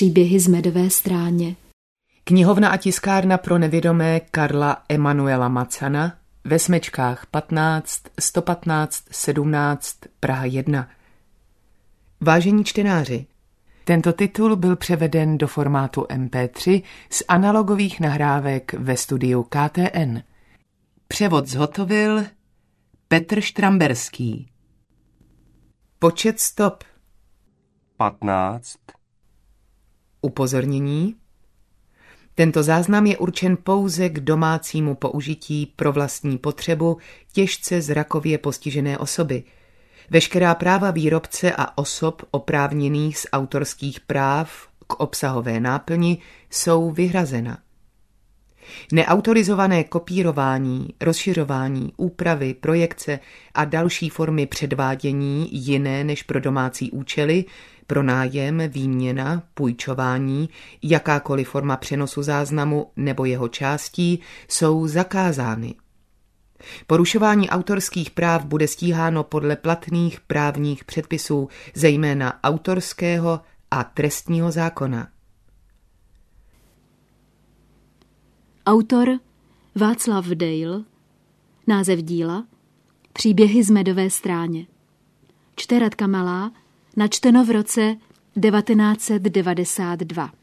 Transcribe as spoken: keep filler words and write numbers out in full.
Příběhy z medové stráně. Knihovna a tiskárna pro nevědomé Karla Emanuela Macana ve Smečkách patnáct, sto patnáct, sedmnáct, Praha jedna. Vážení čtenáři, tento titul byl převeden do formátu em pé tři z analogových nahrávek ve studiu K T N. Převod zhotovil Petr Štramberský. Počet stop patnáct. Upozornění. Tento záznam je určen pouze k domácímu použití pro vlastní potřebu těžce zrakově postižené osoby. Veškerá práva výrobce a osob oprávněných z autorských práv k obsahové náplni jsou vyhrazena. Neautorizované kopírování, rozšiřování, úpravy, projekce a další formy předvádění jiné než pro domácí účely, pronájem, výměna, půjčování, jakákoliv forma přenosu záznamu nebo jeho částí jsou zakázány. Porušování autorských práv bude stíháno podle platných právních předpisů, zejména autorského a trestního zákona. Autor Václav Dejl, název díla Příběhy z medové stráně. Čte Radka Malá, načteno v roce devatenáct set devadesát dva.